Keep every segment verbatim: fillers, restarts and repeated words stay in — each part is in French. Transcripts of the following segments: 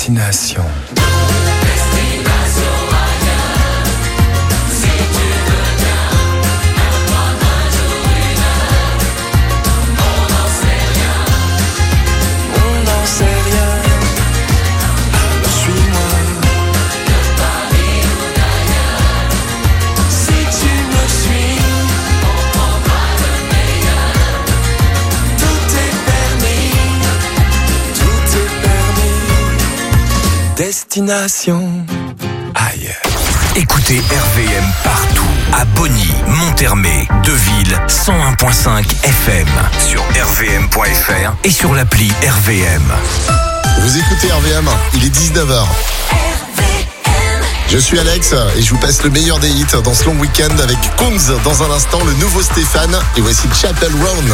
Destination. Destination ailleurs. Écoutez R V M partout, à Bonny, Montermé, Deville, cent un virgule cinq F M, sur r v m point f r et sur l'appli R V M. Vous écoutez R V M, il est dix-neuf heures. Je suis Alex et je vous passe le meilleur des hits dans ce long week-end avec Kunz dans un instant, le nouveau Stéphane et voici Chapel Roan.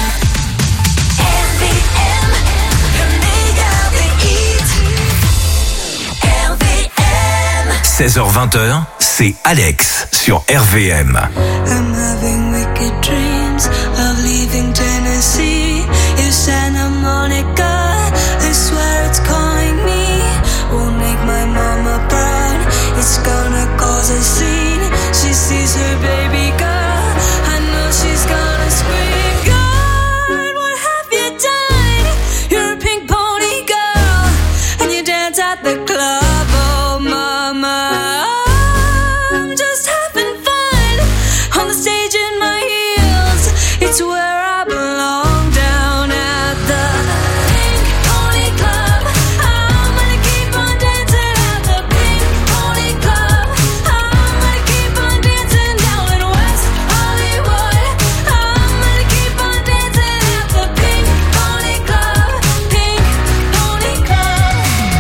seize heures vingt, c'est Alex sur R V M. I'm having wicked dreams of leaving Tennessee. If Santa Monica, I swear it's calling me. Won't make my mama proud. It's gonna cause a scene. She sees her baby girl. I know she's gonna scream. God, what have you done? You're a pink pony girl, and you dance at the club. Oh, mama. It's where I belong, down at the Pink Pony Club. I'm gonna keep on dancing at the Pink Pony Club. I'm gonna keep on dancing down in West Hollywood. I'm gonna keep on dancing at the Pink Pony Club. Pink Pony Club.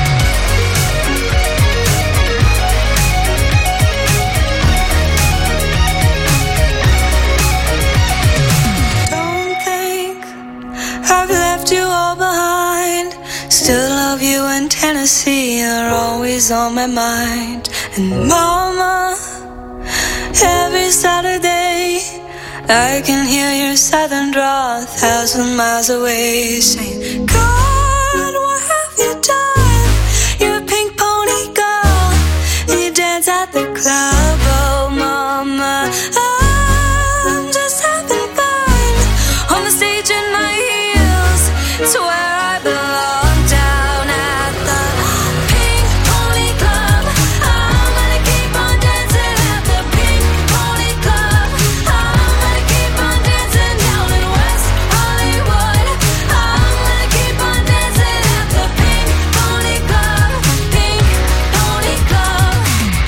I've left you all behind. Still love you in Tennessee. You're always on my mind. And mama, every Saturday I can hear your southern drawl a thousand miles away, saying, God, what have you done? You're a pink pony girl, and you dance at the club. Oh, mama, I'm just having fun on the stage in my heels. It's where I belong, down at the Pink Pony Club. I'm gonna keep on dancing at the Pink Pony Club. I'm gonna keep on dancing down in West Hollywood. I'm gonna keep on dancing at the Pink Pony Club. Pink Pony Club.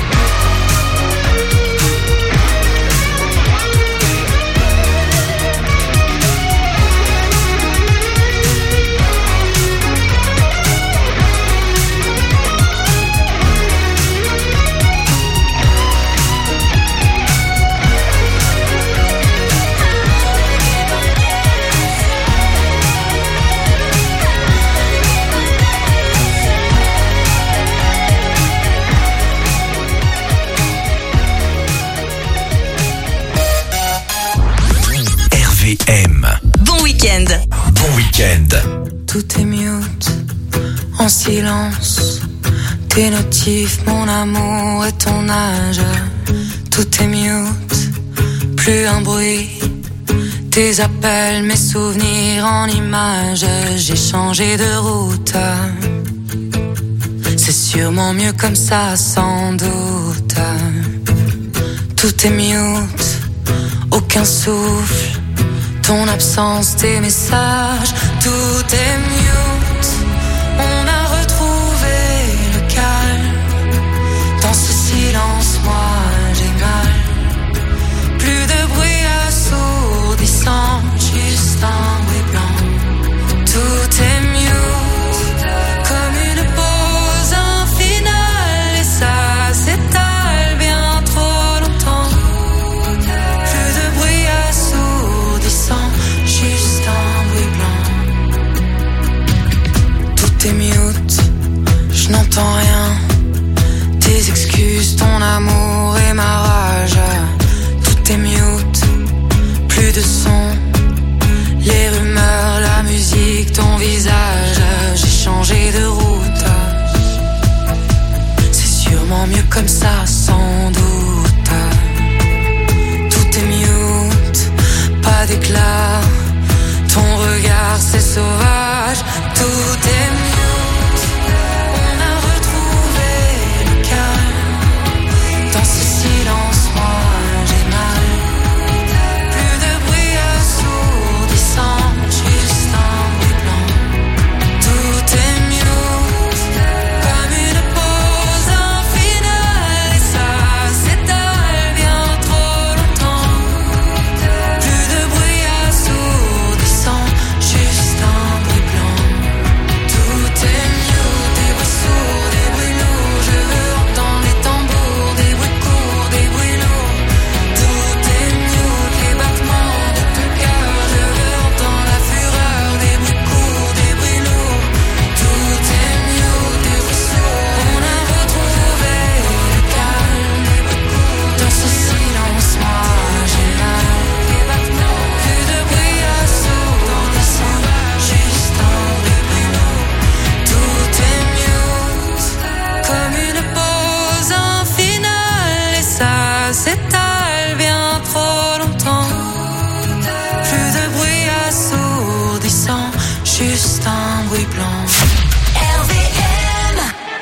R V M. Bon week-end. Bon week-end. Tout est mute, en silence. Tes notifs, mon amour et ton âge. Tout est mute, plus un bruit. Tes appels, mes souvenirs en images. J'ai changé de route. C'est sûrement mieux comme ça, sans doute. Tout est mute, aucun souffle. Ton absence, tes messages, tout est mute. On a retrouvé le calme. Dans ce silence, moi j'ai mal. Plus de bruit assourdissant, juste un bruit blanc. Tout est mute, comme une pause infinale. Et ça s'étale bien trop longtemps. Plus de bruit assourdissant, juste un bruit blanc. Tout est mute, je n'entends rien. Tes excuses, ton amour et ma rage. Tout est mute, plus de son. Les rumeurs, la musique, ton visage. J'ai changé de route. sens mieux comme ça, sans doute. Tout est mute, pas d'éclat. Ton regard c'est sauvage, tout est mute. On a retrouvé le calme. Dans ce silence, moi j'ai mal. Plus de bruit assourdissant, juste un bruit blanc. Tout est mute, comme une pause infinale. Et ça s'étale bien trop longtemps. Plus de bruit assourdissant, juste un bruit blanc. Tout est mute, des bruits sourds, des bruits lourds. Je veux entendre les tambours, des bruits courts, des bruits lourds. Tout est mute, les battements de ton cœur. Je veux entendre la fureur, des bruits courts, des bruits lourds. Tout est mute, des bruits sourds. On a retrouvé le calme, des bruits courts. Dans ce silence, moi j'ai mal. Les battements, plus de bruit assourdissant, juste un bruit lourd. Tout est mute, comme une pause infinale. Et ça s'étale bien trop longtemps. Plus de bruit assourdissant, juste un bruit blanc. R V M.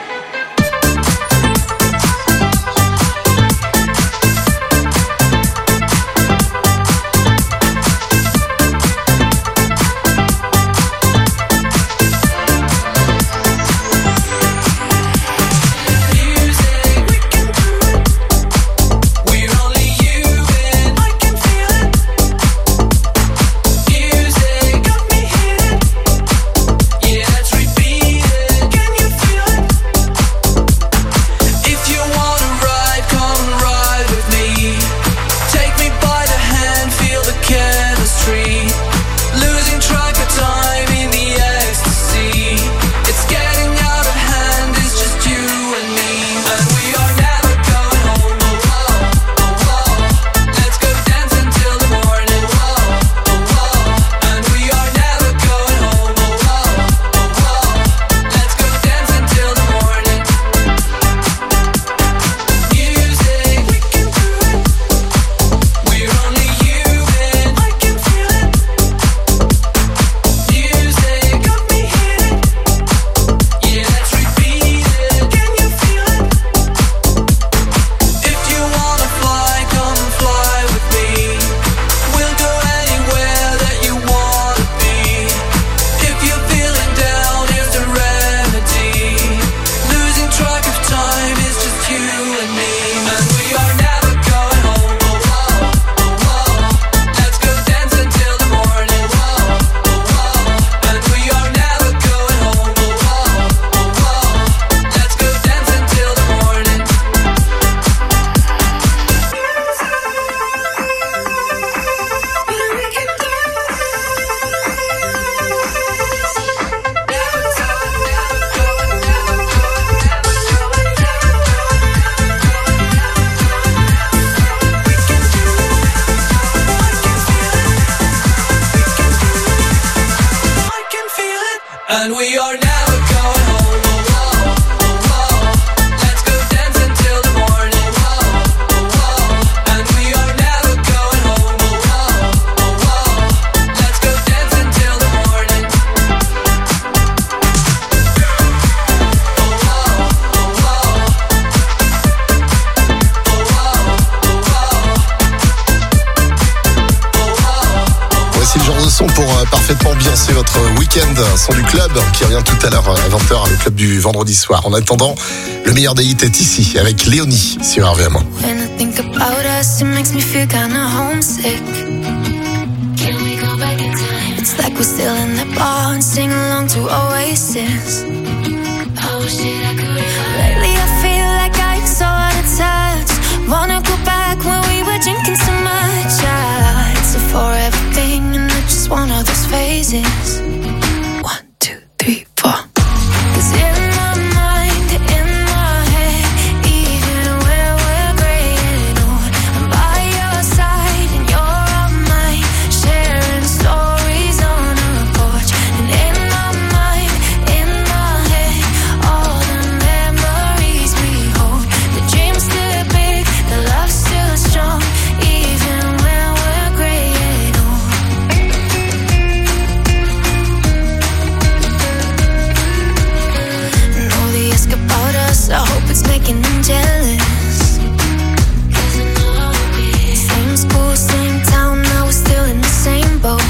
We're only human. I can feel it. Music got me hit. Yeah, let's repeat it. Can you feel it? If you wanna ride, come ride with me. Take me by the hand, feel the chemistry. Losing track of time in the ecstasy. It's getting out of hand, it's just you and me. And we are never going home, oh oh, oh oh. Let's go dance until the morning, oh oh, oh. And we are never going home, oh oh, oh oh. Let's go dance until the morning. Music, we can do it. We're only human. I can feel it. Music got me hit. Yeah, let's repeat it. Can you feel it? If you wanna fly, come fly with me. We'll go anywhere that you wanna be. If you're feeling down, here's the remedy. Losing track of time is just you and me. And we are never going home, oh oh, oh oh. Let's go dance until the morning, oh oh, oh. And we are never going home, oh oh, oh oh. Let's go dance until the morning. I can feel it. And we are never going home, oh oh, oh oh. Let's go dance until the morning, oh oh, oh. And we are never going home, oh oh, oh oh. Let's go dance until the morning. Voici le genre de son pour euh, parfaitement ambiancer votre week-end. Son du club qui revient tout à l'heure à vingt heures, le club du vendredi soir. En attendant, le meilleur des hits est ici avec Léonie sur R V M. When I think about us, it makes me feel kinda homesick. Can we go back in time? It's like we're still in the bar and sing along to Oasis. Oh shit, I could lately I feel like I'm so out of touch. Wanna go back when we were drinking so much. I, it's a forever thing and I just one of those phases. One, two, three, four. 'Cause in my mind, in my head, even when we're gray and old, I'm by your side and you're on mine, sharing stories on our porch. And in my mind, in my head, all the memories we hold. making them jealous. Same school, same town, now we're still in the same boat.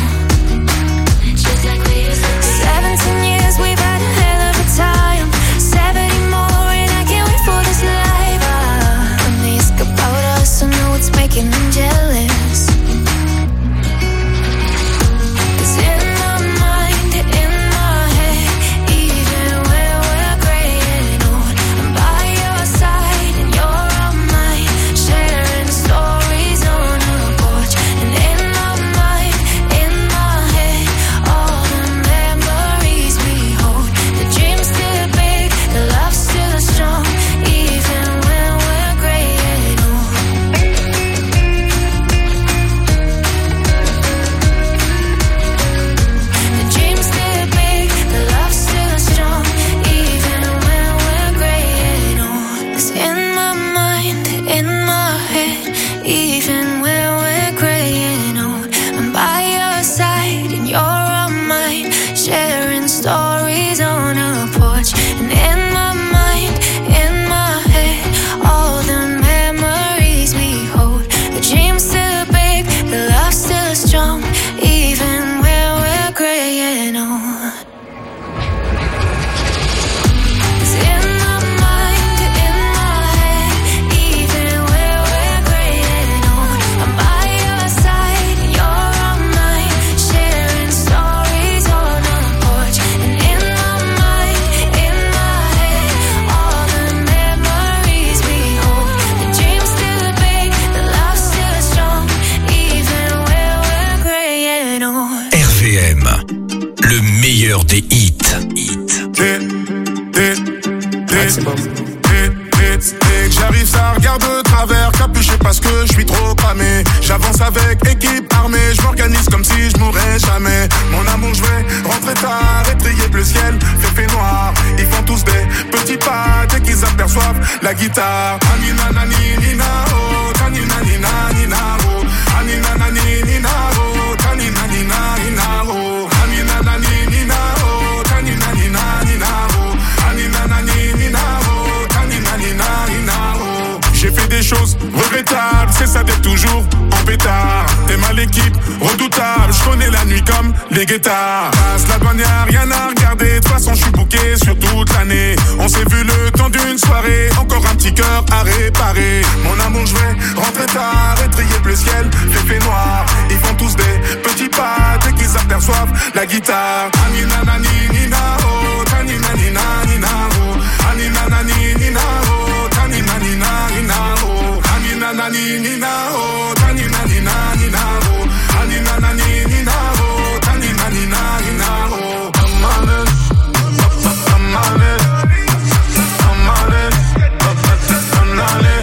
Seventeen years, we've had a hell of a time. Seventy more, and I can't wait for this life. Ah, and they ask about us, I know it's making them jealous. 'Cause in my mind, in my head, even when we're gray and old, I'm by your side and you're on mine, sharing stories on a porch. And in my mind, in my head, all the memories we hold. The dream's still big, the love's still strong, even when we're gray and old. The dream's still big, the love's still strong, even when we're gray and old. 'Cause in my mind, in my head, even when we're gray and old, I'm by your side and you're on mine, sharing stories on a porch. And in my mind, in my head, all the memories we hold. The dream's still big, the love's still strong, even when we're gray and old. 'Cause in my mind, in my head, even when we're gray and old, I'm by your side and you're on mine, sharing stories on a porch. And in my mind, in my head, all the memories we hold. The dream's still big, the love's still strong, even when we're gray and old. R V M, le meilleur des hits. Hit, hit, hit, hit, hit, hit. J'arrive, ça regarde de travers, capuché parce que je suis trop cramé. J'avance avec équipe armée, je m'organise comme si je mourrais jamais. Mon amour, je vais rentrer tard, étrier bleu ciel, fait fait noir. Ils font tous des petits pas dès qu'ils aperçoivent la guitare. Anina nani nina oh, tanina nina nina oh, anina nani nina oh, tanina nina nina oh, anina nani nina oh, tanina nina nina oh, anina nani nina oh, tanina nina nina oh. J'ai fait des choses regrettables, c'est ça d'être toujours en pétard. T'es mal l'équipe, redoutable, je connais la nuit comme les guetards. Passe la douane, y'a rien à regarder, de toute façon je suis bouqué sur toute l'année. On s'est vu le temps d'une soirée, encore un petit cœur à réparer. Mon amour, je vais rentrer tard, étrier bleu ciel, fait fait noir. Ils font tous des petits pas dès qu'ils aperçoivent la guitare. Anina nani nina oh, tanina nina nina oh, anina nani nina oh, tanina nina nina oh, anina nani nina oh, tanina nina nina oh, anina nani nina oh, tanina nina nina oh. I'm on it, I'm on it, I'm on it, I'm on it,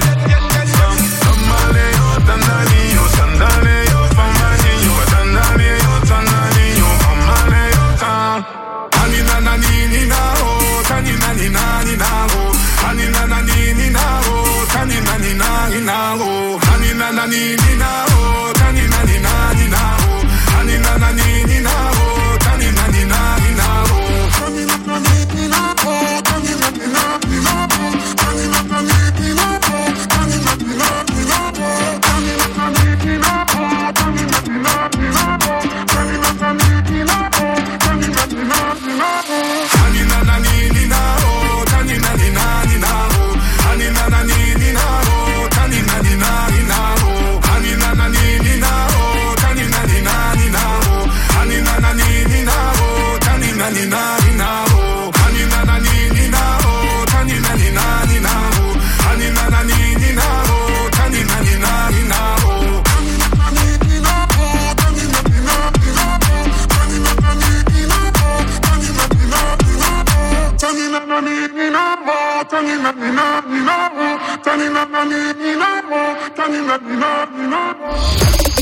Tamale, oh Tanani, oh Sandale, oh Famani, oh Tanani, oh Tanani, oh Famale, oh Tan. Anina nani nina oh, tanina nina nina oh, anina nani nina oh, tanina nina nina oh, anina nani nina oh, tanina nina nina oh, anina nani nina oh, tanina nina nina oh, tanina nani nina oh, tanina nina nina oh, tanina nani nina oh, tanina nina nina oh, tanina nani nina oh, tanina nina nina oh, tanina nani nina oh, tanina nina nina oh. Anina nani nina oh, tanina nina nina oh, anina nani nina oh, tanina nina nina oh, anina nani nina oh, tanina nina nina oh, anina nani nina oh, tanina nina nina oh, anina nani nina oh, tanina nina nina oh, anina nani nina oh, tanina nina nina oh, anina nani nina oh, tanina nina nina oh, tanina nani nina oh, tanina nina nina oh, tanina nani nina oh, tanina nina nina oh, tanina nani nina oh, tanina nina nina oh.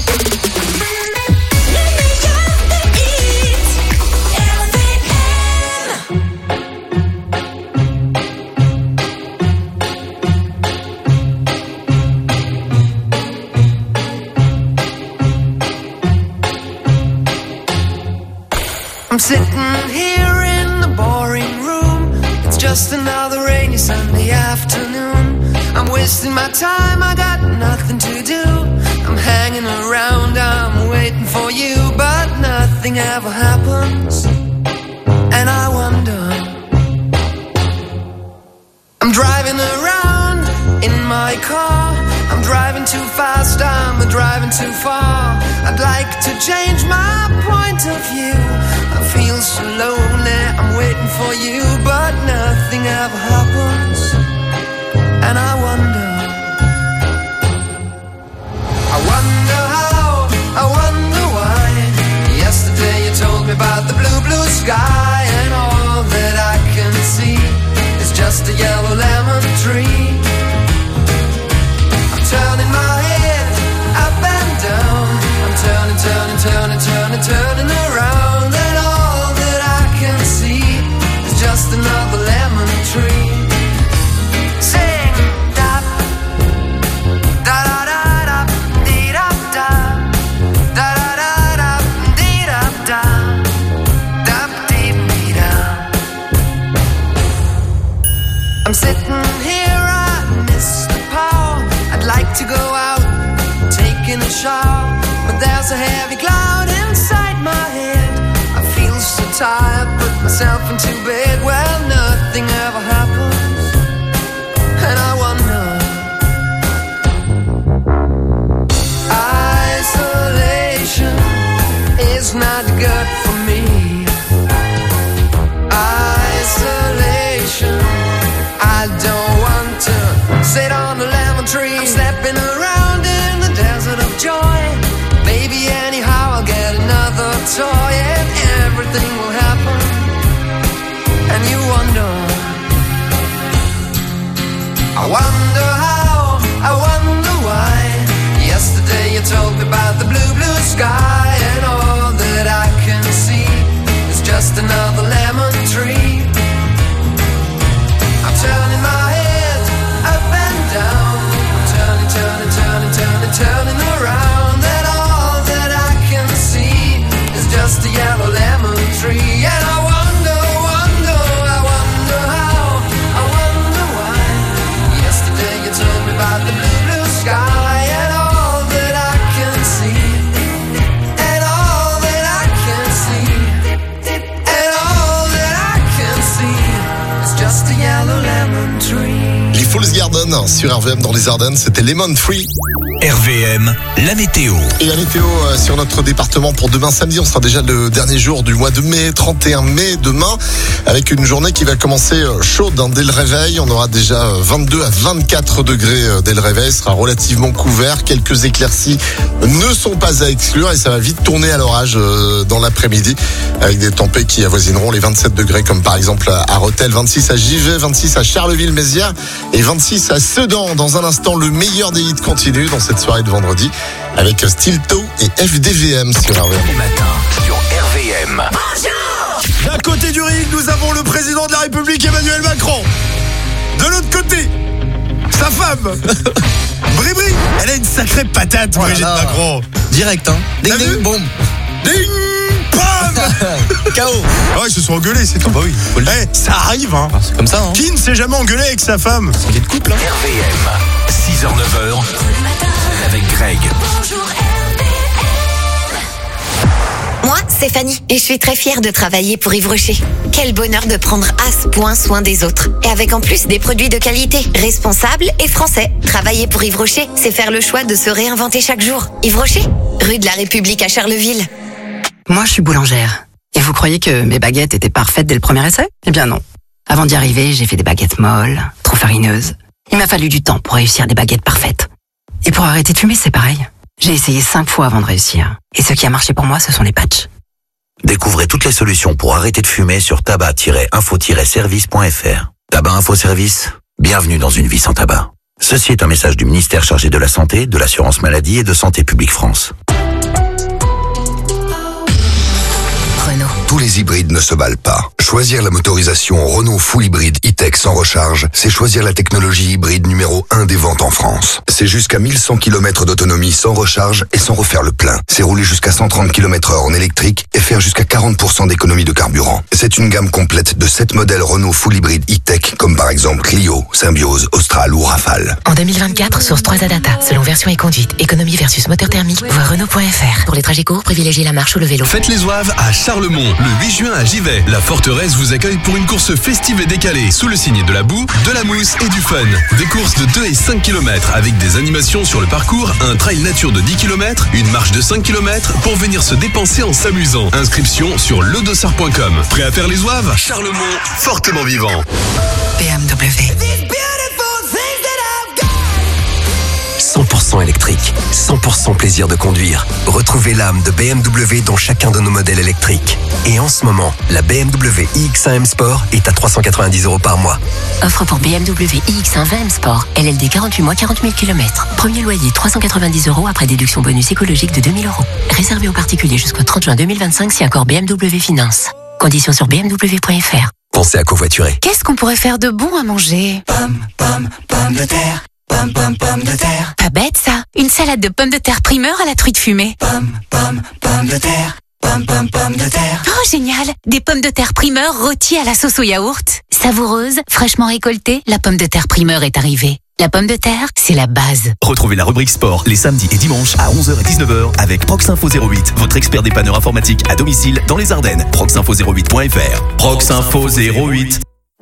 I'm sitting here in the boring room. It's just another rainy Sunday afternoon. wasting my time, I got nothing to do. I'm hanging around, I'm waiting for you, but nothing ever happens. And I wonder, I'm driving around in my car, I'm driving too fast, I'm driving too far. I'd like to change my point of view. I feel so lonely, I'm waiting for you, but nothing ever happens. And I wonder, I wonder how, I wonder why. Yesterday you told me about the blue, blue sky, and all that I can see is just a yellow lemon tree. I'm turning my head up and down, I'm turning, turning, turning, turning, turning around, and all that I can see is just another lemon tree. Sing, da, da, da, da, da, dee, da, da, da, da, da, da, dee, da, da, da, dee, dee, da. I'm sitting here, I miss the power. I'd like to go out, taking a shower, but there's a heavy cloud inside my head. I feel so tired, put myself into bed. Well, nothing ever happens, and I wonder. Isolation is not good for me. Isolation, I don't want to sit on a lemon tree. I'm stepping around in the desert of joy. Maybe anyhow I'll get another toy, and everything will happen. And you wonder, I wonder how, I wonder why. Yesterday you told me about the blue, blue sky, and all that I can see is just another lemon tree. I'm turning my head up and down, I'm turning, turning, turning, turning, turning around, and all that I can see is just a yellow lemon tree. And I wonder, wonder, I wonder how, I wonder why. Yesterday you told me about the blue, blue sky, and all that I can see, and all that I can see, and all that I can see is just a yellow lemon tree. Les Falls Garden sur R V M dans les Ardennes, c'était Lemon Tree. R V M, la météo. Et la météo euh, sur notre département pour demain samedi, on sera déjà le dernier jour du mois de mai, trente et un mai demain, avec une journée qui va commencer euh, chaude hein, dès le réveil. On aura déjà euh, vingt-deux à vingt-quatre degrés euh, dès le réveil, ce sera relativement couvert. Quelques éclaircies ne sont pas à exclure et ça va vite tourner à l'orage euh, dans l'après-midi, avec des tempêtes qui avoisineront les vingt-sept degrés, comme par exemple à Rethel, vingt-six à Givet, vingt-six à Charleville-Mézières et vingt-six à Sedan. Dans un instant, le meilleur des hits continue dans cette soirée de vendredi avec Stilto et F D V M sur R V M. Les matins sur R V M. D'un côté du ring, nous avons le président de la République Emmanuel Macron. De l'autre côté, sa femme Bribri. Elle a une sacrée patate, Voilà. Brigitte Macron. Direct, hein. Ding, T'as ding, vu boum. Ding pam. K O. Ah ouais, ils se sont engueulés, c'est tout. Bah oui, faut le dire. Eh, ça arrive, hein. Ah, c'est comme ça, hein. Qui ne s'est jamais engueulé avec sa femme? Il est de couple, hein. R V M, six heures neuf heures, avec Greg. Moi, c'est Fanny et je suis très fière de travailler pour Yves Rocher. Quel bonheur de prendre à ce point soin des autres. Et avec en plus des produits de qualité, responsables et français. Travailler pour Yves Rocher, c'est faire le choix de se réinventer chaque jour. Yves Rocher, rue de la République à Charleville. Moi, je suis boulangère. Et vous croyez que mes baguettes étaient parfaites dès le premier essai? Eh bien non. Avant d'y arriver, j'ai fait des baguettes molles, trop farineuses. Il m'a fallu du temps pour réussir des baguettes parfaites. Et pour arrêter de fumer, c'est pareil. J'ai essayé cinq fois avant de réussir. Et ce qui a marché pour moi, ce sont les patchs. Découvrez toutes les solutions pour arrêter de fumer sur tabac tiret info tiret service point f r. Tabac Info Service, bienvenue dans une vie sans tabac. Ceci est un message du ministère chargé de la Santé, de l'Assurance Maladie et de Santé Publique France. Renault. tous les hybrides ne se valent pas. Choisir la motorisation Renault Full Hybride E-Tech sans recharge, c'est choisir la technologie hybride numéro un des ventes en France. C'est jusqu'à mille cent kilomètres d'autonomie sans recharge et sans refaire le plein. C'est rouler jusqu'à cent trente kilomètres heure en électrique et faire jusqu'à quarante pour cent d'économie de carburant. C'est une gamme complète de sept modèles Renault Full Hybride E-Tech, comme par exemple Clio, Symbiose, Austral ou Rafale. En deux mille vingt-quatre, source trois A Data. Selon version et conduite, économie versus moteur thermique, voir Renault point F R. Pour les trajets courts, privilégiez la marche ou le vélo. Faites les Zouaves à Charlemont. Le huit juin à Givet. La forteresse vous accueille pour une course festive et décalée, sous le signe de la boue, de la mousse et du fun. Des courses de deux et cinq kilomètres avec des animations sur le parcours, un trail nature de dix kilomètres, une marche de cinq kilomètres pour venir se dépenser en s'amusant. Inscription sur le dossard point com. Prêt à faire les Zouaves? Charlemont, fortement vivant. B M W. cent pour cent électrique, cent pour cent plaisir de conduire. Retrouvez l'âme de B M W dans chacun de nos modèles électriques. Et en ce moment, la B M W iX un M Sport est à trois cent quatre-vingt-dix euros par mois. Offre pour B M W iX un vingt M Sport. L L D quarante-huit mois, quarante mille kilomètres. Premier loyer trois cent quatre-vingt-dix euros après déduction bonus écologique de deux mille euros. Réservé aux particuliers jusqu'au trente juin deux mille vingt-cinq si accord B M W Finance. Conditions sur b m w point f r. Pensez à covoiturer. Qu'est-ce qu'on pourrait faire de bon à manger? Pomme, pomme, pomme de terre. Pomme, pomme, pomme de terre. Pas bête ça. Une salade de pommes de terre primeur à la truite fumée. Pomme, pomme, pomme de terre. Pomme, pomme, pomme de terre. Oh génial. Des pommes de terre primeur rôties à la sauce au yaourt. Savoureuse, fraîchement récoltée, la pomme de terre primeur est arrivée. La pomme de terre, c'est la base. Retrouvez la rubrique sport les samedis et dimanches à onze heures et dix-neuf heures avec Proxinfo zéro huit, votre expert dépanneur informatique à domicile dans les Ardennes. proxinfo zéro huit point f r. Proxinfo zéro huit.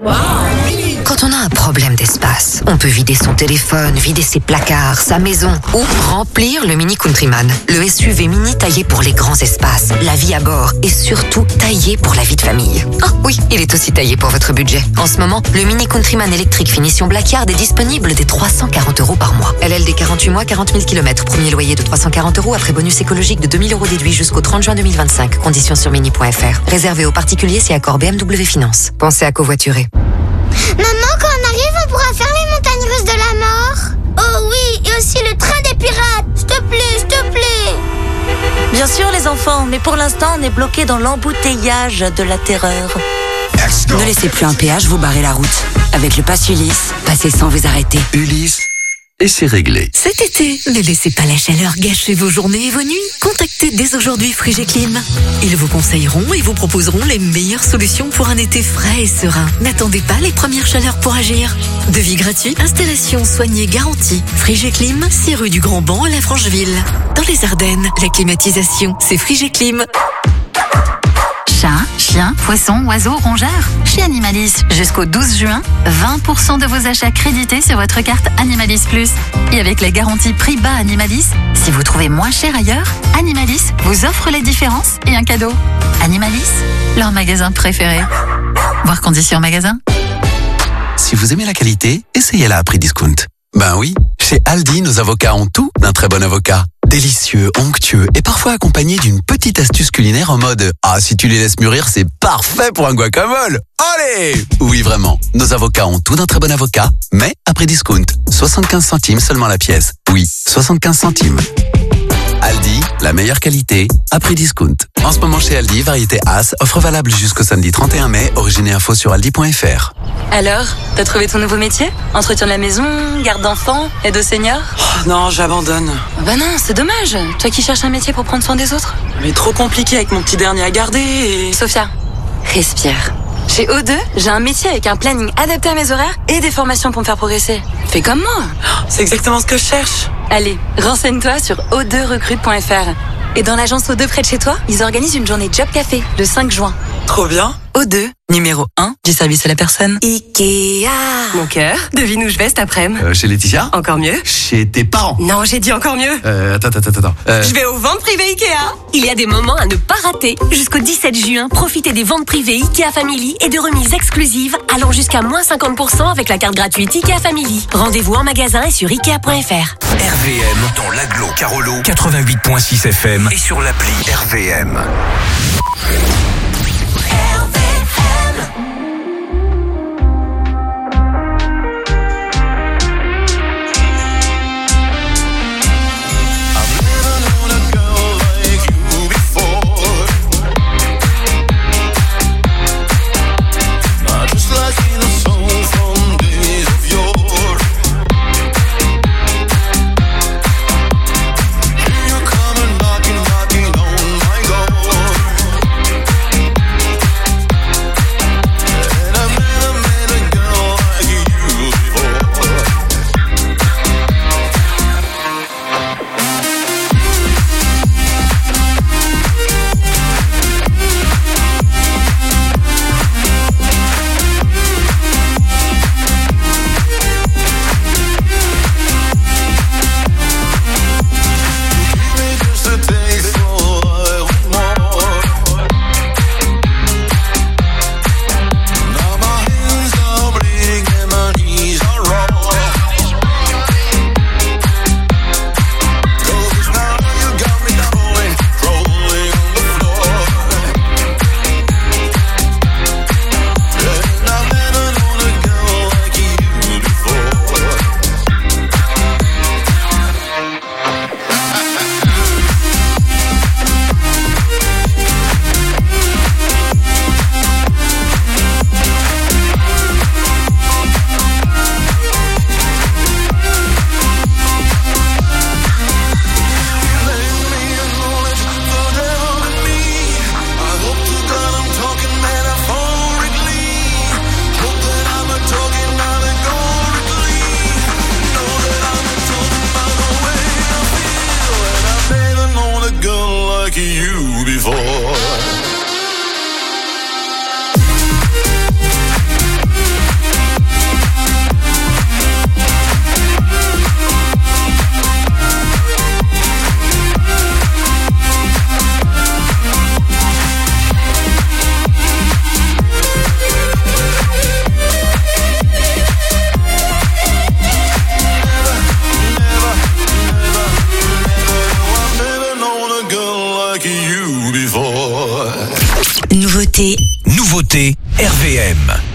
Quand on a un problème d'espace, on peut vider son téléphone, vider ses placards, sa maison ou remplir le Mini Countryman. Le S U V Mini taillé pour les grands espaces, la vie à bord et surtout taillé pour la vie de famille. Oh oui, il est aussi taillé pour votre budget. En ce moment, le Mini Countryman électrique finition Blackyard est disponible dès trois cent quarante euros par mois. L L D quarante-huit mois, quarante mille kilomètres. Premier loyer de trois cent quarante euros après bonus écologique de deux mille euros déduit jusqu'au trente juin deux mille vingt-cinq. Conditions sur mini point f r. Réservé aux particuliers si accord B M W Finance. Pensez à covoiturer. Maman, quand on arrive, on pourra faire les montagnes russes de la mort? Oh oui, et aussi le train des pirates. S'il te plaît, s'il te plaît. Bien sûr les enfants, mais pour l'instant on est bloqué dans l'embouteillage de la terreur. Ne laissez plus un péage vous barrer la route. Avec le pass Ulysse, passez sans vous arrêter. Ulysse, et c'est réglé. Cet été, ne laissez pas la chaleur gâcher vos journées et vos nuits. Contactez dès aujourd'hui Frigeclim. Ils vous conseilleront et vous proposeront les meilleures solutions pour un été frais et serein. N'attendez pas les premières chaleurs pour agir. Devis gratuit, installation soignée garantie. Frigeclim, six rue du Grand Banc à la Francheville. Dans les Ardennes, la climatisation, c'est Frigeclim. Chat, chien, poisson, oiseaux, rongeurs. Chez Animalis, jusqu'au douze juin, vingt pour cent de vos achats crédités sur votre carte Animalis Plus. Et avec la garantie prix bas Animalis, si vous trouvez moins cher ailleurs, Animalis vous offre les différences et un cadeau. Animalis, leur magasin préféré. Voir conditions magasin. Si vous aimez la qualité, essayez-la à prix discount. Ben oui, chez Aldi, nos avocats ont tout d'un très bon avocat. Délicieux, onctueux et parfois accompagné d'une petite astuce culinaire en mode « Ah, si tu les laisses mûrir, c'est parfait pour un guacamole !» Allez! Oui, vraiment, nos avocats ont tout d'un très bon avocat, mais à prix discount. soixante-quinze centimes seulement la pièce. Oui, soixante-quinze centimes. Aldi, la meilleure qualité, à prix discount. En ce moment chez Aldi, variété As, offre valable jusqu'au samedi trente et un mai, origine et info sur aldi point f r. Alors, t'as trouvé ton nouveau métier? Entretien de la maison, garde d'enfants, aide aux seniors? Oh, non, j'abandonne. Bah non, c'est dommage. Toi qui cherches un métier pour prendre soin des autres. Mais trop compliqué avec mon petit dernier à garder et... Sophia, respire. Chez O deux, j'ai un métier avec un planning adapté à mes horaires et des formations pour me faire progresser. Fais comme moi. C'est exactement ce que je cherche. Allez, renseigne-toi sur o deux recrute point f r. Et dans l'agence O deux près de chez toi, ils organisent une journée Job Café le cinq juin. Trop bien. O deux, numéro un du service à la personne. Ikea. Mon cœur, devine où je vais cet après-midi. Euh, chez Laetitia? Encore mieux. Chez tes parents? Non, j'ai dit encore mieux. Euh, attends, attends, attends. Euh... Je vais aux ventes privées Ikea. Il y a des moments à ne pas rater. Jusqu'au dix-sept juin, profitez des ventes privées Ikea Family et de remises exclusives allant jusqu'à moins cinquante pour cent avec la carte gratuite Ikea Family. Rendez-vous en magasin et sur ikea point f r. R V M dans l'Aglo Carolo quatre-vingt-huit point six F M et sur l'appli R V M. Qualité, nouveauté, R V M.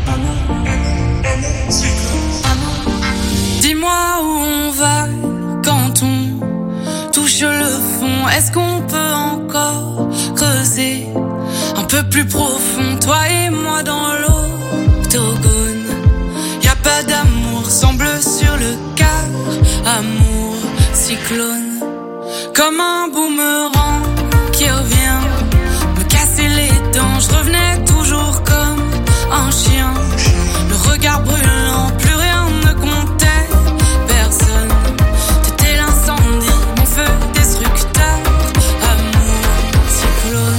Dis-moi où on va quand on touche le fond. Est-ce qu'on peut encore creuser un peu plus profond, toi et moi dans l'octogone? Y a pas d'amour, semble sur le quart. Amour, cyclone, comme un boomerang qui revient me casser les dents. Je revenais toujours comme un chien, le regard brûlant, plus rien ne comptait, personne. T'étais l'incendie, mon feu destructeur. Amour, cyclone.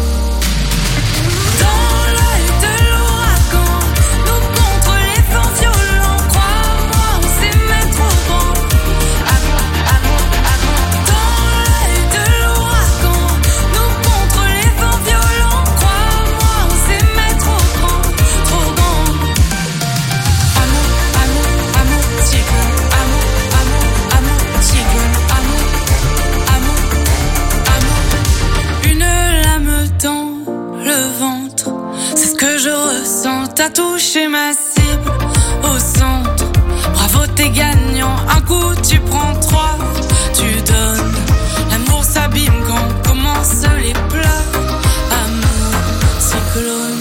Dans l'œil de l'ouragan, nous contre les vents violents. Crois-moi, on s'aimait trop grand. Amour, amour, amour. Dans l'œil de l'ouragan, nous contre les vents violents. Crois-moi, on s'aimait trop grand, trop grand. Amour, amour, amour, cyclone. Amour, amour, amour, cyclone. Amour, amour, amour. Une lame dans le ventre, c'est ce que je ressens. T'as touché ma cible au centre. Bravo, t'es gagnant. Un coup, tu prends trois, tu donnes. L'amour s'abîme quand commencent les pleurs. Amour, cyclone.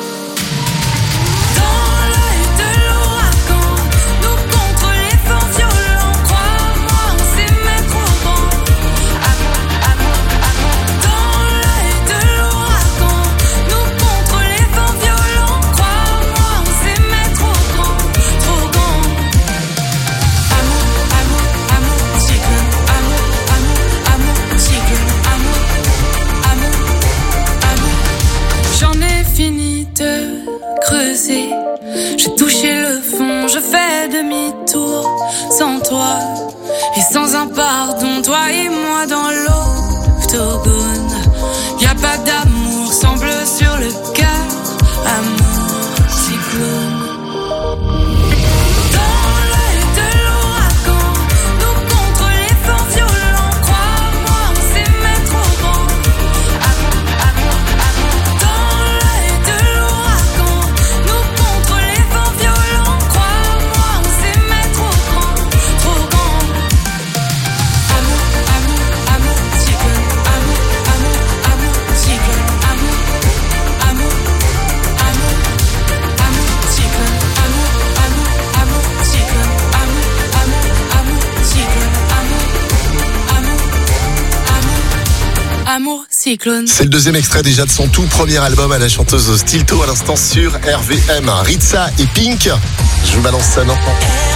Dans l'œil de l'ouragan, nous contre les vents violents. Crois-moi, on s'aimait trop grand. Amour, amour, amour. Dans l'œil de l'ouragan, nous contre les vents violents. Crois-moi, on s'aimait trop grand, trop grand. Amour, amour, amour, cyclone. Amour, amour, amour, cyclone. Amour, amour, amour. J'en ai fini de creuser, j'ai touché le fond, je fais demi-tour sans toi et sans un pardon, toi et moi dans l'octogone. Y a pas d'amour, semble sur le cœur. Amour, cyclone. Dans l'œil de l'ouragan, nous contre les vents violents. Crois-moi, on s'aimait trop grand. Amour, amour, amour. Dans l'œil de l'ouragan, nous contre les vents violents. Crois-moi, on s'aimait trop grand, trop grand. Amour, amour, amour, cyclone. Amour, amour, amour, cyclone. Amour, amour, amour, amour, cyclone. Amour, amour, amour, cyclone. Amour, amour, amour, cyclone. Amour, amour, amour, amour, cyclone. C'est le deuxième extrait déjà de son tout premier album à la chanteuse Stilto, à l'instant sur R V M. Ritza et Pink. Je vous balance ça maintenant.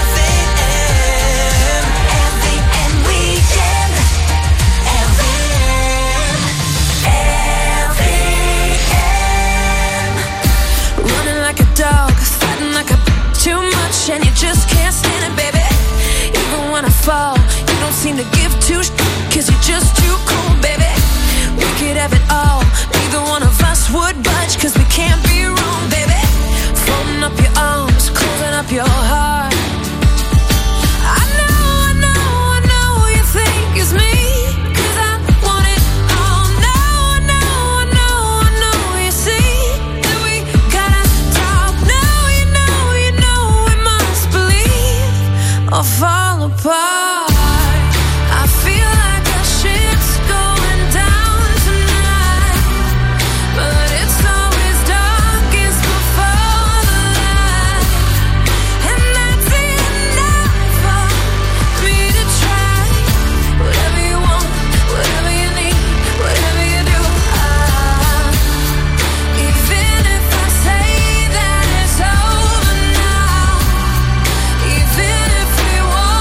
Running like a dog, fighting like a too much, and you just can't stand it, baby. Even when I fall, you don't seem to give two sh- cause you're just too cool, baby. We could have it all, neither one of us would budge, cause we can't be wrong, baby. Folding up your arms, closing up your heart. I know, I know, I know you think it's me, cause I want it all. Now I know, I know, I know you see that we gotta talk. Now you know, you know we must believe or fall apart. I feel like our shit's going down tonight, but it's always darkest before the light, and that's enough for me to try. Whatever you want, whatever you need, whatever you do. Ah, even if I say that it's over now, even if we walk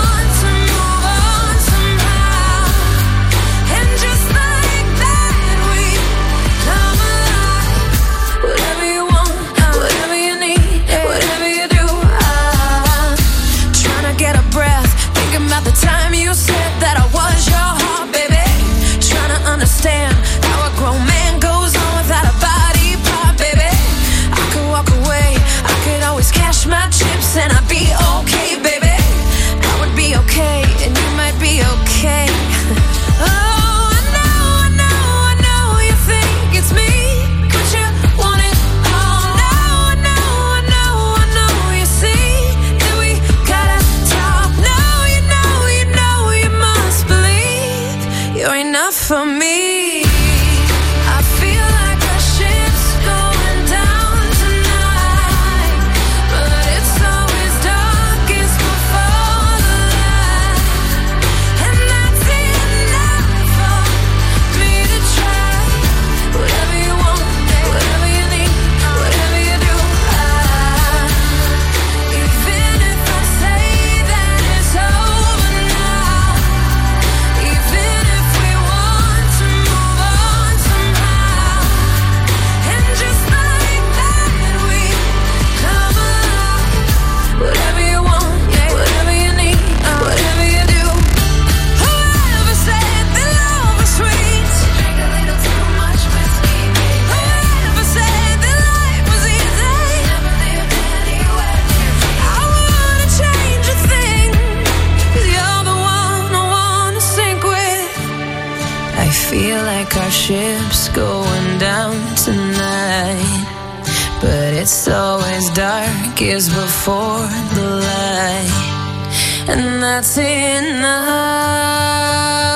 ship's going down tonight, but it's always darkest before the light, and that's enough.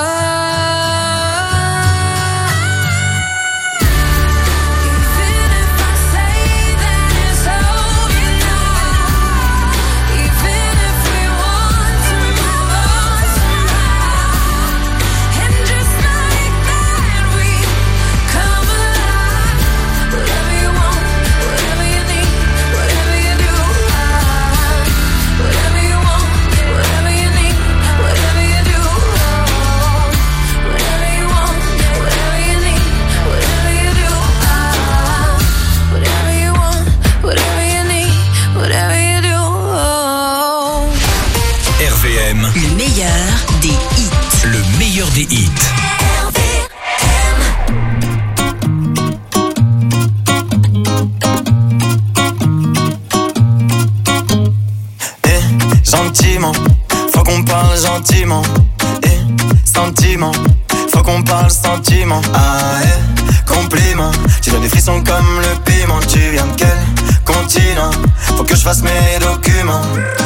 Le meilleur des hits. Le meilleur des hits. Eh, gentiment, faut qu'on parle gentiment. Eh, sentiment, faut qu'on parle sentiment. Ah, eh, compliment, tu donnes des frissons comme le piment. Tu viens de quel continent? Faut que je fasse mes documents.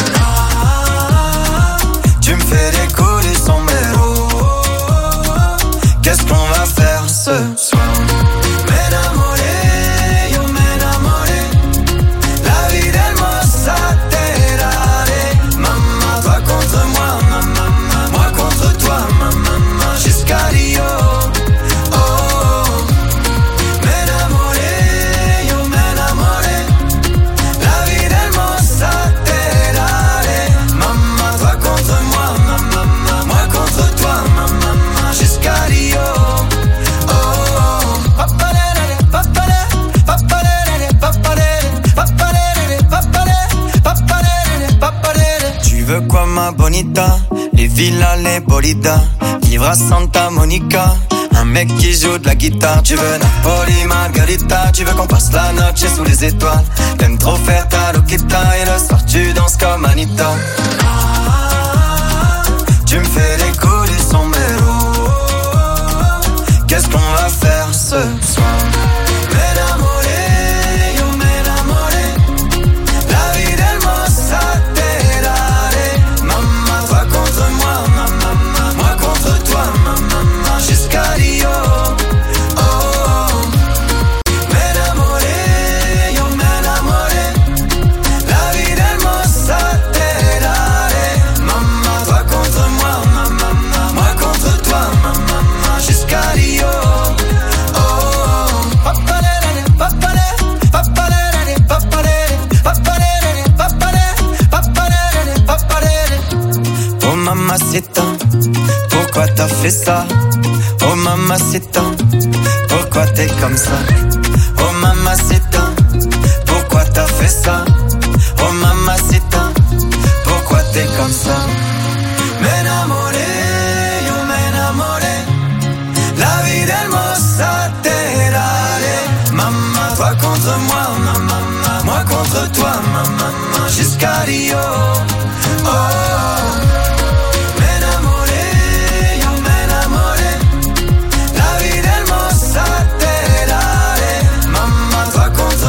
Tu me fais décoller son mélo. Qu'est-ce qu'on va faire ce soir? M'enamoré, yo m'enamoré. La vie del mozzarella. Maman, toi contre moi, maman, moi contre toi, maman, jusqu'à Rio. Oh, oh. M'enamoré, yo m'enamoré. La vie del mozzarella. Maman, toi contre moi. Moi contre toi, maman, jusqu'à Rio. Oh, oh. Papalele, papalele, papalele, papalele, papalele, papalele, papalele, papalele. Tu veux quoi, ma bonita? Les villas, les bolidas, vivre à Santa Monica. Un mec qui joue de la guitare. Tu veux Napoli, Margarita. Tu veux qu'on passe la noche sous les étoiles. T'aimes trop faire ta loquita. Et le soir tu danses comme Anita. Tu me fais décoller son mélo. Qu'est-ce qu'on va faire ce soir? M'enamoré, yo m'enamoré. La vie del mozzarella. Maman, toi contre moi, maman, moi contre toi, maman, jusqu'à Rio. Oh, oh. M'enamoré, yo m'enamoré. La vie del mozzarella. Maman, toi contre moi, maman, moi contre toi, maman, jusqu'à Rio. Oh, oh. Papalele, papalele, papalele, papalele, papalele, papalele, papalele, papalele. Oh mamacita, pourquoi t'as fait ça? Oh mamacita, pourquoi t'es comme ça? Oh mamacita, pourquoi t'as fait ça? Oh mamacita, pourquoi t'es comme ça? M'enamoré, yo m'enamoré. La vie del mozzarella. Maman, toi contre moi, maman, moi contre toi, maman, jusqu'à Rio. Oh, oh. M'enamoré, yo m'enamoré. La vie del mozzarella. Maman, toi contre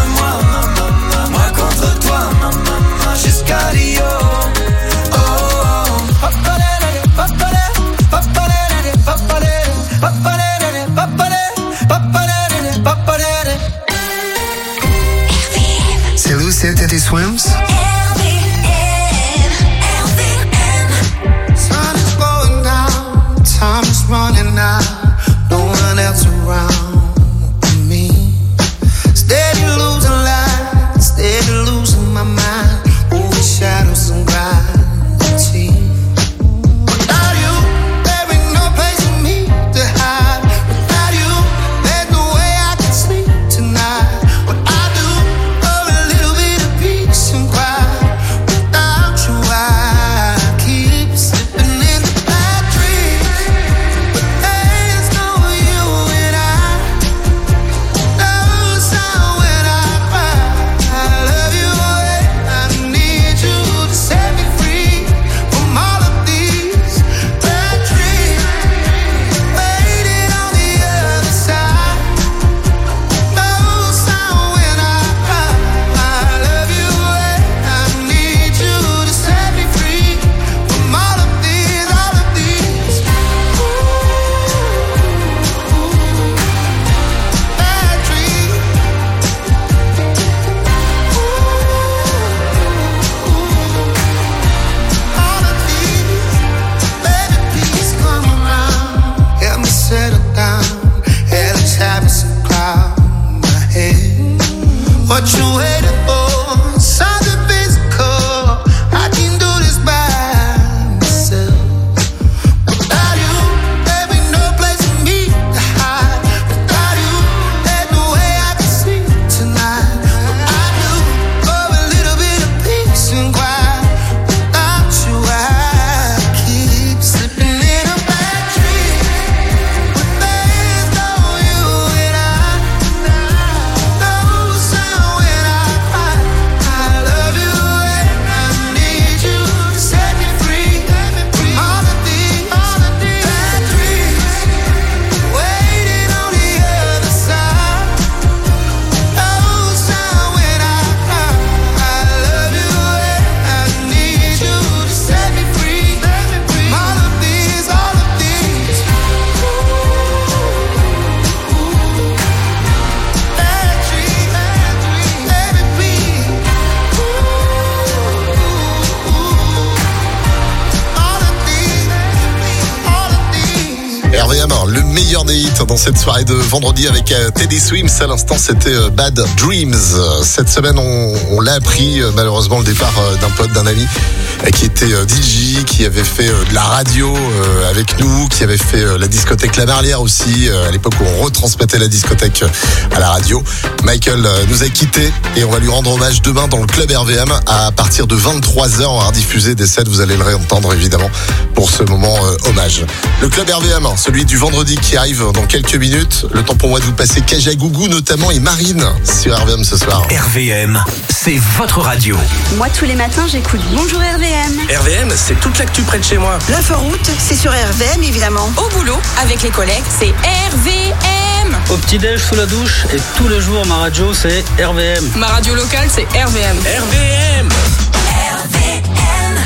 meilleur des hits dans cette soirée de vendredi avec euh, Teddy Swims. À l'instant, c'était euh, Bad Dreams. Cette semaine, on, on l'a appris, euh, malheureusement, le départ euh, d'un pote, d'un ami euh, qui était euh, D J, qui avait fait euh, de la radio euh, avec nous, qui avait fait euh, la discothèque La Marlière aussi, euh, à l'époque où on retransmettait la discothèque euh, à la radio. Michael euh, nous a quittés et on va lui rendre hommage demain dans le club R V M à partir de vingt-trois heures. On va rediffuser des sets, vous allez le réentendre évidemment pour ce moment euh, hommage. Le club R V M, celui du vendredi qui arrive dans quelques minutes. Le temps pour moi de vous passer Kajagougou notamment et Marine sur R V M ce soir. R V M, c'est votre radio. Moi, tous les matins, j'écoute Bonjour R V M. R V M, c'est toute l'actu près de chez moi. L'inforoute, c'est sur R V M, évidemment. Au boulot, avec les collègues, c'est R V M. Au petit-déj, sous la douche, et tous les jours, ma radio, c'est R V M. Ma radio locale, c'est R V M. R V M. R V M.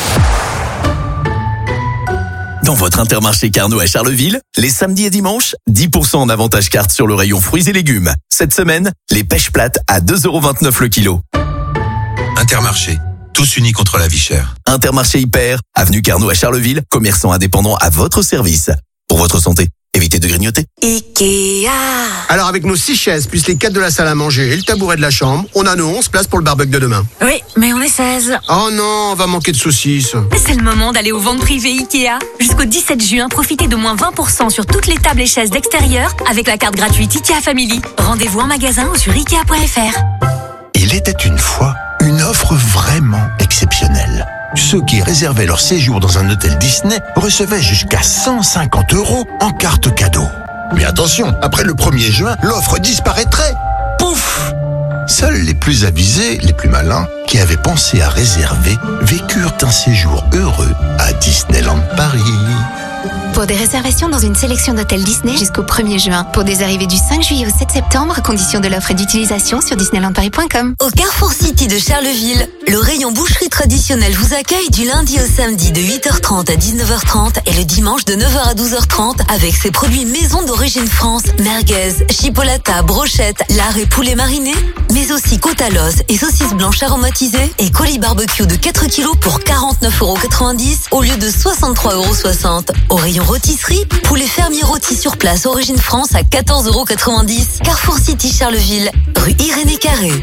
Dans votre Intermarché Carnot à Charleville, les samedis et dimanches, dix pour cent en avantage carte sur le rayon fruits et légumes. Cette semaine, les pêches plates à deux euros vingt-neuf le kilo. Intermarché, tous unis contre la vie chère. Intermarché Hyper, avenue Carnot à Charleville, commerçant indépendant à votre service. Pour votre santé, évitez de grignoter. Ikea. Alors avec nos six chaises, plus les quatre de la salle à manger et le tabouret de la chambre, on a nos onze places pour le barbecue de demain. Oui, mais on est seize. Oh non, on va manquer de saucisses. C'est le moment d'aller aux ventes privées Ikea. Jusqu'au dix-sept juin, profitez de moins vingt pour cent sur toutes les tables et chaises d'extérieur avec la carte gratuite Ikea Family. Rendez-vous en magasin ou sur ikea point f r. Il était une fois une offre vraiment exceptionnelle. Ceux qui réservaient leur séjour dans un hôtel Disney recevaient jusqu'à cent cinquante euros en carte cadeau. Mais attention, après le premier juin, l'offre disparaîtrait. Pouf! Seuls les plus avisés, les plus malins, qui avaient pensé à réserver, vécurent un séjour heureux à Disneyland Paris. Pour des réservations dans une sélection d'hôtels Disney jusqu'au premier juin. Pour des arrivées du cinq juillet au sept septembre, conditions de l'offre et d'utilisation sur disneyland paris point com. Au Carrefour City de Charleville, le rayon boucherie traditionnelle vous accueille du lundi au samedi de huit heures trente à dix-neuf heures trente et le dimanche de neuf heures à douze heures trente avec ses produits maison d'origine France, merguez, chipolata, brochette, lard et poulet mariné, mais aussi côte à l'os et saucisses blanches aromatisées et colis barbecue de quatre kilos pour quarante-neuf euros quatre-vingt-dix au lieu de soixante-trois euros soixante. Au rayon rôtisserie, poulet fermier rôti sur place origine France à quatorze euros quatre-vingt-dix. Carrefour City Charleville, rue Irénée Carré.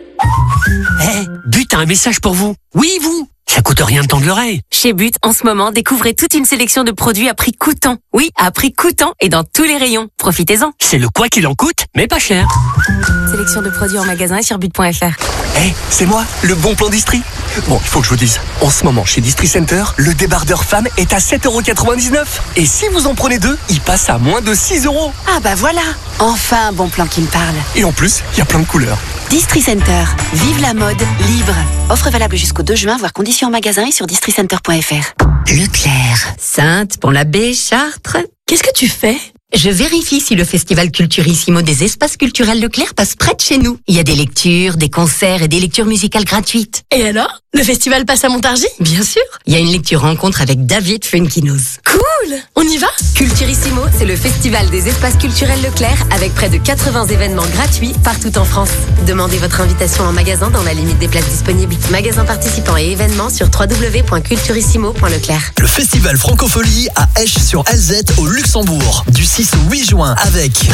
Eh, hey, But a un message pour vous. Oui, vous. Ça coûte rien de tendre l'oreille. Chez But, en ce moment, découvrez toute une sélection de produits à prix coûtant. Oui, à prix coûtant et dans tous les rayons. Profitez-en. C'est le quoi qu'il en coûte, mais pas cher. Sélection de produits en magasin et sur but point f r. Eh, hey, c'est moi, le bon plan Distri. Bon, il faut que je vous dise. En ce moment, chez Distri Center, le débardeur femme est à sept euros quatre-vingt-dix-neuf. Et si vous en prenez deux, il passe à moins de six euros. Ah bah voilà. Enfin un bon plan qui me parle. Et en plus, il y a plein de couleurs. Distri Center. Vive la mode libre. Offre valable jusqu'au deux juin, voire conditions en magasin et sur distri center point f r. Leclerc. Sainte, Pont-l'Abbé, Chartres. Qu'est-ce que tu fais ? Je vérifie si le festival Culturissimo des espaces culturels Leclerc passe près de chez nous. Il y a des lectures, des concerts et des lectures musicales gratuites. Et alors ? Le festival passe à Montargis ? Bien sûr. Il y a une lecture rencontre avec David Funkinos. Cool ! On y va ? Culturissimo, c'est le festival des espaces culturels Leclerc avec près de quatre-vingts événements gratuits partout en France. Demandez votre invitation en magasin dans la limite des places disponibles. Magasins participants et événements sur w w w point culturissimo point leclerc. Le festival Francophonie à Esch-sur-Alzette au Luxembourg. Du six au huit juin avec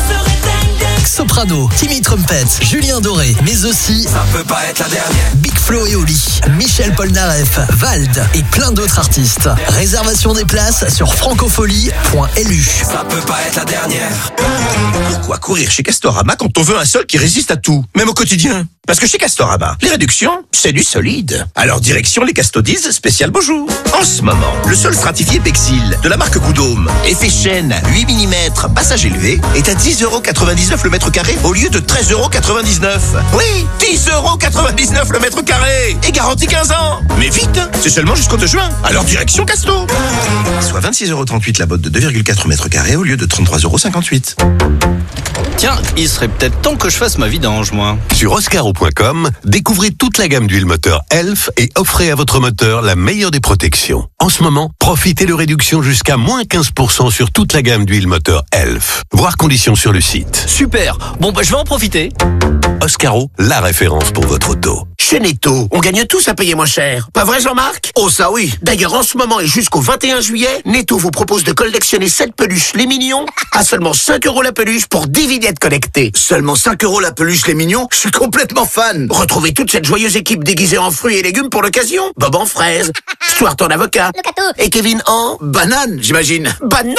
Soprano, Timmy Trumpet, Julien Doré, mais aussi Ça peut pas être la dernière. Big Flo et Oli, Michel Polnareff, Vald et plein d'autres artistes. Réservation des places sur francophonie point l u. Ça peut pas être la dernière. Pourquoi courir chez Castorama quand on veut un sol qui résiste à tout, même au quotidien? Parce que chez Castorama, les réductions, c'est du solide. Alors direction les Castodies spécial beau jour. En ce moment, le sol stratifié Bexil de la marque Goudôme, effet chêne, huit millimètres, passage élevé, est à dix euros quatre-vingt-dix-neuf le mètre carré au lieu de treize euros quatre-vingt-dix-neuf. Oui, dix euros quatre-vingt-dix-neuf le mètre carré et garantie quinze ans. Mais vite, c'est seulement jusqu'au deux juin. Alors direction Casto. Soit vingt-six euros trente-huit la botte de deux virgule quatre mètres carrés au lieu de trente-trois euros cinquante-huit. Tiens, il serait peut-être temps que je fasse ma vidange, moi. Sur oscaro point com, découvrez toute la gamme d'huile moteur Elf et offrez à votre moteur la meilleure des protections. En ce moment, profitez de réductions jusqu'à moins quinze pour cent sur toute la gamme d'huile moteur Elf. Voir conditions sur le site. Super. Bon, bah, je vais en profiter. Oscaro, la référence pour votre auto. Chez Netto, on gagne tous à payer moins cher. Pas vrai, Jean-Marc ? marque? Oh ça oui. D'ailleurs en ce moment et jusqu'au vingt et un juillet, Netto vous propose de collectionner sept peluches les mignons à seulement cinq euros la peluche pour dix vignettes connectées. Seulement cinq euros la peluche les mignons? Je suis complètement fan. Retrouvez toute cette joyeuse équipe déguisée en fruits et légumes pour l'occasion. Bob en fraise, Stuart en avocat et Kevin en banane, j'imagine. Banane.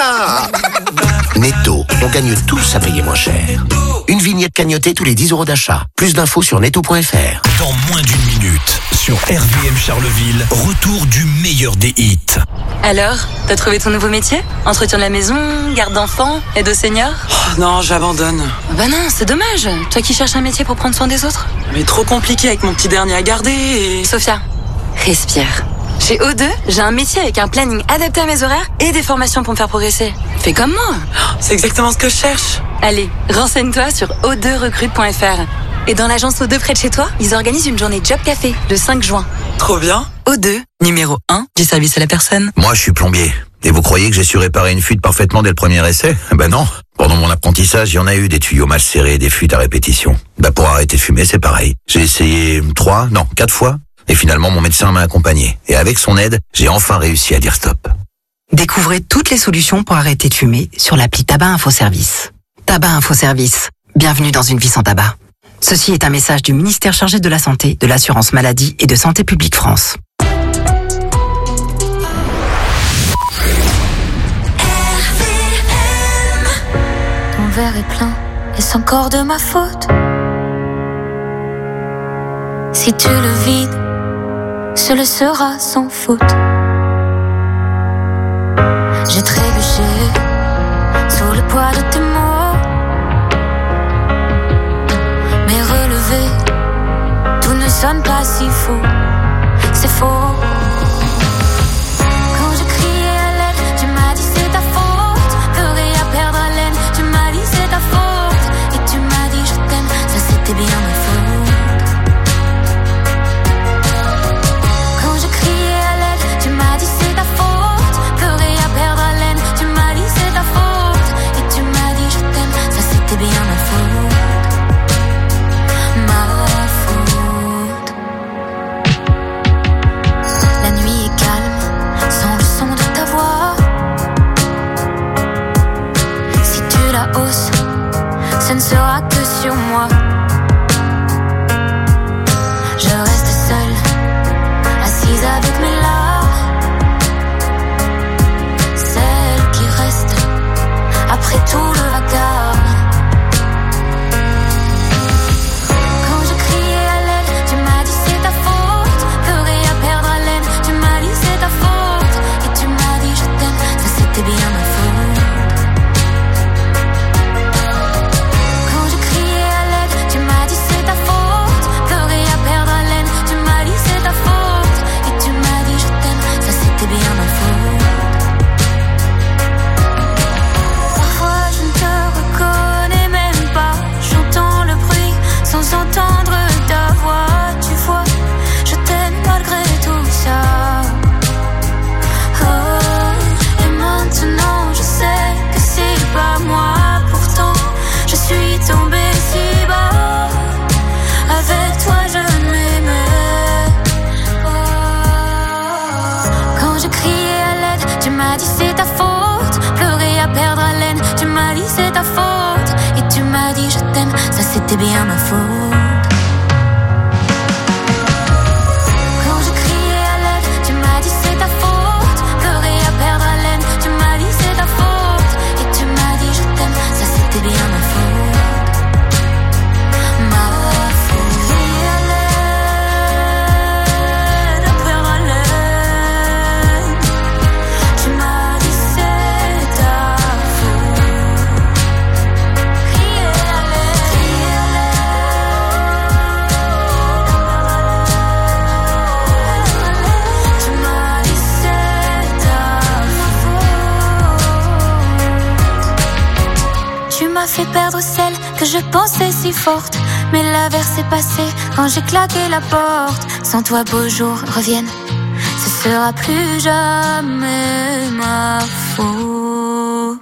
Netto, on gagne tous à payer moins cher. Une vignette cagnotée tous les dix euros d'achat. Plus d'infos sur netto point f r. Dans moins d'une minute, sur R V M Charleville, retour du meilleur des hits. Alors, t'as trouvé ton nouveau métier? Entretien de la maison, garde d'enfants, aide aux seniors? Oh, non, j'abandonne. Bah non, c'est dommage. Toi qui cherches un métier pour prendre soin des autres. Mais trop compliqué avec mon petit dernier à garder et... Sophia, respire. Chez O deux, j'ai un métier avec un planning adapté à mes horaires et des formations pour me faire progresser. Fais comme moi. C'est exactement ce que je cherche. Allez, renseigne-toi sur o deux recrute point f r. Et dans l'agence O deux près de chez toi, ils organisent une journée Job Café le cinq juin. Trop bien. O deux, numéro un du service à la personne. Moi, je suis plombier. Et vous croyez que j'ai su réparer une fuite parfaitement dès le premier essai? Ben non. Pendant mon apprentissage, il y en a eu des tuyaux mal serrés, des fuites à répétition. Ben pour arrêter de fumer, c'est pareil. J'ai essayé trois, non, quatre fois. Et finalement, mon médecin m'a accompagné. Et avec son aide, j'ai enfin réussi à dire stop. Découvrez toutes les solutions pour arrêter de fumer sur l'appli Tabac Info Service. Tabac Info Service. Bienvenue dans une vie sans tabac. Ceci est un message du ministère chargé de la Santé, de l'Assurance Maladie et de Santé Publique France. Ton verre est plein, est-ce encore de ma faute? Si tu le vides, ce le sera sans faute. J'ai trébuché sous le poids de tes mots, mais relevé, tout ne sonne pas si faux. C'est faux. Quand je criais à l'aide, tu m'as dit c'est ta faute. Pleurer à perdre haleine, tu m'as dit c'est ta faute. Et tu m'as dit je t'aime, ça c'était bien ma faute. Ce ne sera que sur moi. Je reste seule, assise avec mes larmes, celle qui reste après tout le vacarme. Quand je criais à l'aide, tu m'as dit c'est ta faute. Pleurer à perdre haleine, tu m'as dit c'est ta faute. Et tu m'as dit je t'aime, ça c'était bien ma faute. Entendre ta voix, tu vois, je t'aime malgré tout ça. Oh, et maintenant je sais que c'est pas moi. Pourtant, je suis tombée si bas. Avec toi je m'aimais. Oh, quand je criais à l'aide, tu m'as dit c'est ta faute. Pleurer à perdre haleine, tu m'as dit c'est ta faute. Et tu m'as dit je t'aime, ça c'était bien ma faute. Fait perdre celle que je pensais si forte. Mais l'averse est passée quand j'ai claqué la porte. Sans toi beaux jours reviennent, ce sera plus jamais ma faute.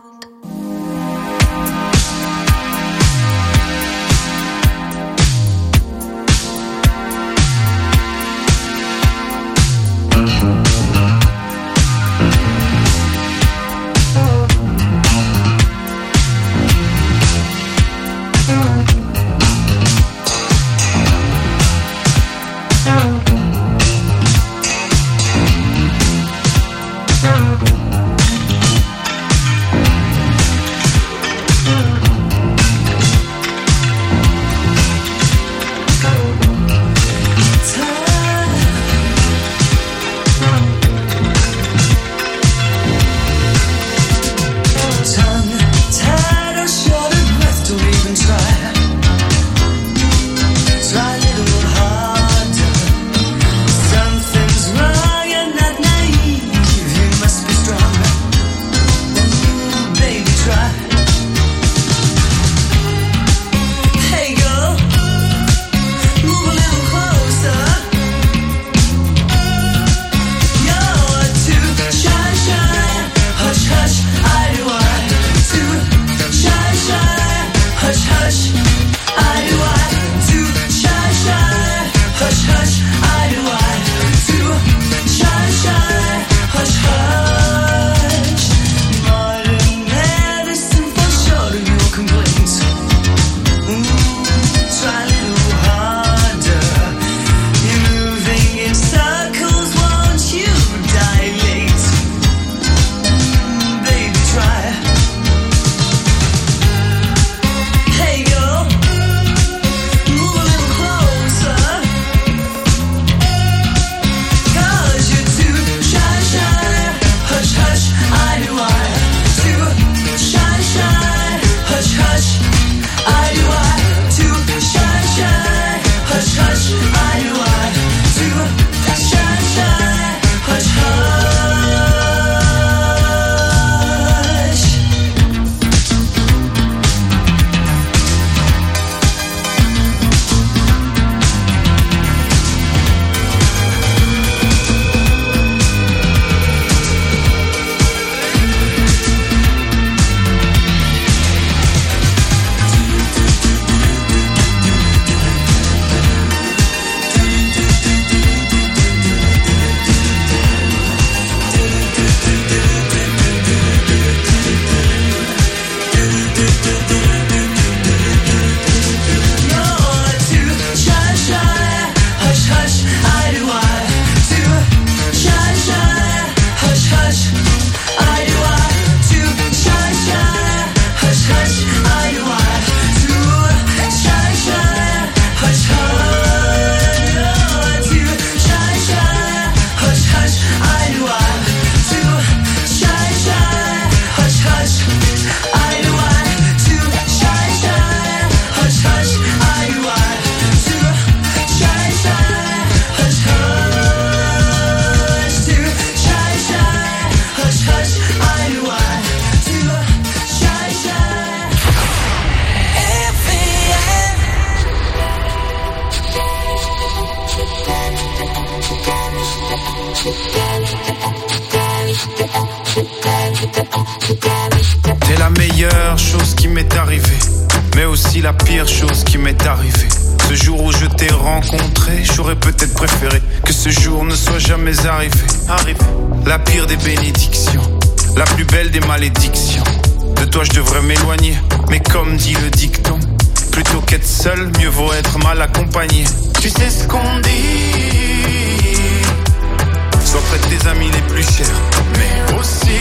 T'es la meilleure chose qui m'est arrivée, mais aussi la pire chose qui m'est arrivée. Ce jour où je t'ai rencontré, j'aurais peut-être préféré que ce jour ne soit jamais arrivé. Arrivé. La pire des bénédictions, la plus belle des malédictions. De toi je devrais m'éloigner, mais comme dit le dicton, plutôt qu'être seul, mieux vaut être mal accompagné. Tu sais ce qu'on dit, sois près de tes amis les plus chers, mais aussi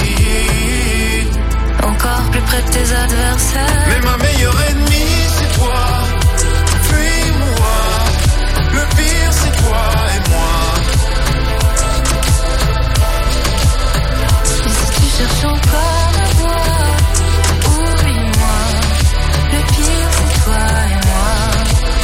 encore plus près de tes adversaires. Mais ma meilleure ennemie c'est toi. Fuis-moi, le pire c'est toi et moi. Et si tu cherches encore la voie, oublie-moi, le pire c'est toi et moi.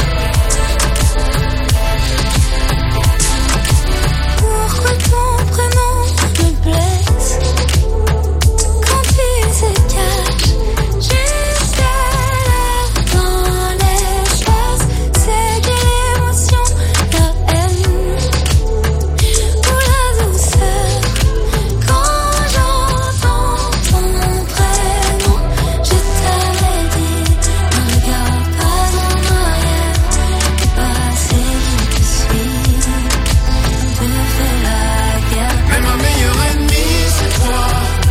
Pourquoi ton prénom me blesse quand il se cache juste là dans l'espace? C'est quelle émotion, la haine ou la douceur? Quand j'entends ton prénom, je t'avais dit, ne regarde pas en arrière, le passé qui te suit, te fait la guerre. Mais ma meilleure ennemie c'est toi.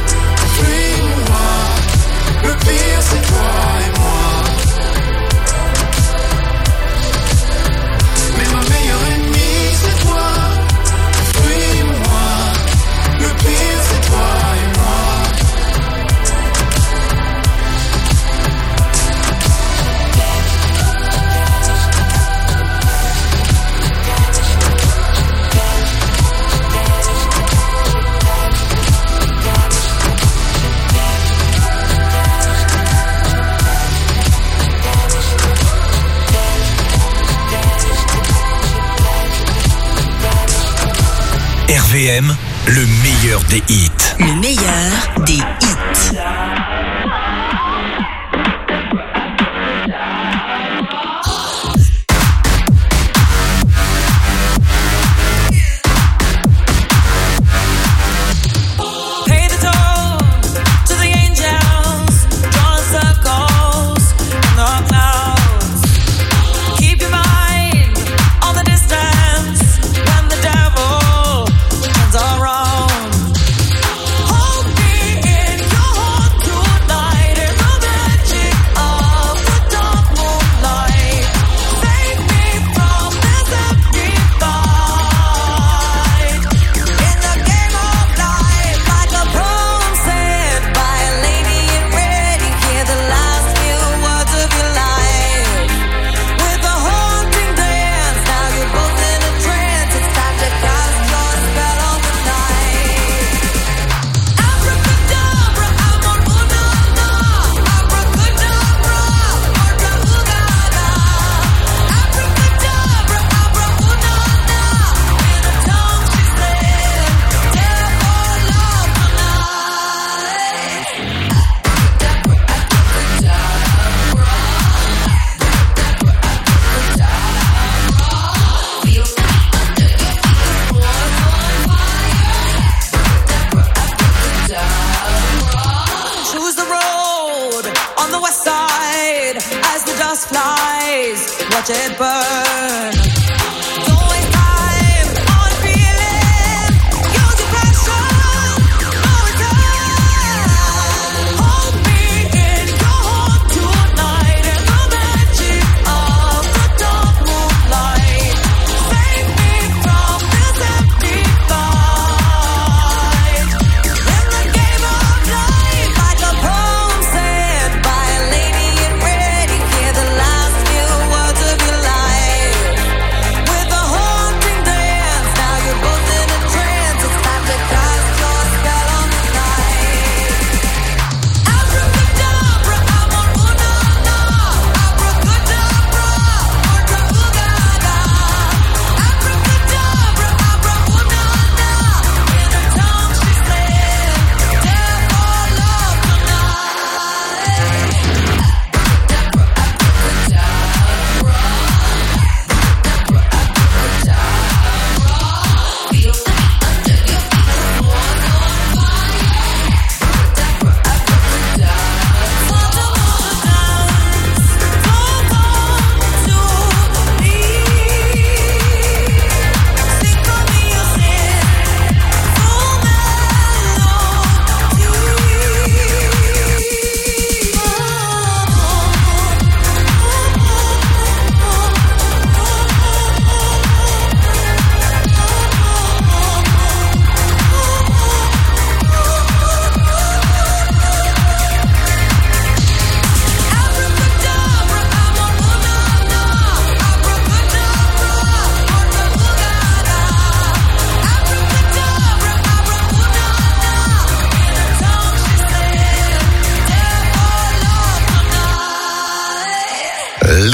Fuis-moi, le pire c'est toi et moi. Mais ma meilleure ennemie c'est toi. Fuis-moi, le pire c'est toi et moi. R V M, le meilleur des hits. Le meilleur des hits. Pay the toll to the angels, drawing circles in the clouds. Keep your mind on the distance when the devil turns around. Hold me in your heart tonight in the magic of the dark moonlight. Save me from this empty fight. In the game of life, like a poem said by a lady in red, you hear the last few words of your life. With a haunting dance, now you're both in a trance. It's time to cast your spell on the night. Abracadabra, amor una na. Abracadabra, morta ugada. Abracadabra, abra una na. In a tongue she said, therefore love tonight. Choose the road on the west side as the dust flies. Watch it burn. Don't waste time on feeling. Use your passion. No return. Hold me in your heart tonight in the magic of the dark moonlight. Save me from this empty fight. In the game of life, like a poem said by a lady in red, you hear the last few words of your life.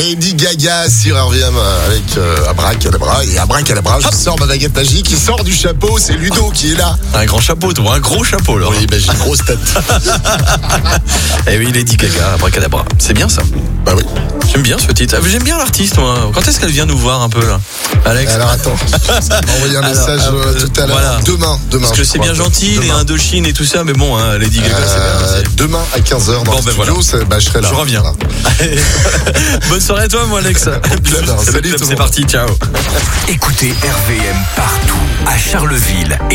Lady Gaga sur R V M avec euh, Abracadabra. Et Abracadabra, je sors ma baguette magique, il sort du chapeau, c'est Ludo qui est là. Un grand chapeau, toi, un gros chapeau, là. Oui, ben j'ai une grosse tête. Eh oui, Lady Gaga, Abracadabra. C'est bien ça. Bah oui. J'aime bien ce titre. J'aime bien l'artiste, moi. Quand est-ce qu'elle vient nous voir un peu, là, Alex? Alors attends, je vais envoyer un message Alors, euh, tout à l'heure. Voilà. Demain, demain. Parce que c'est bien gentil, demain. les Indochine et tout ça, mais bon, hein, Lady Gaga, euh, c'est bien. Demain à quinze heures dans bon, le ben studio, voilà. bah, je serai là. Je reviens. Bonne soirée à toi, moi, Alex. Salut, c'est parti, ciao. Écoutez R V M partout, à Charleville et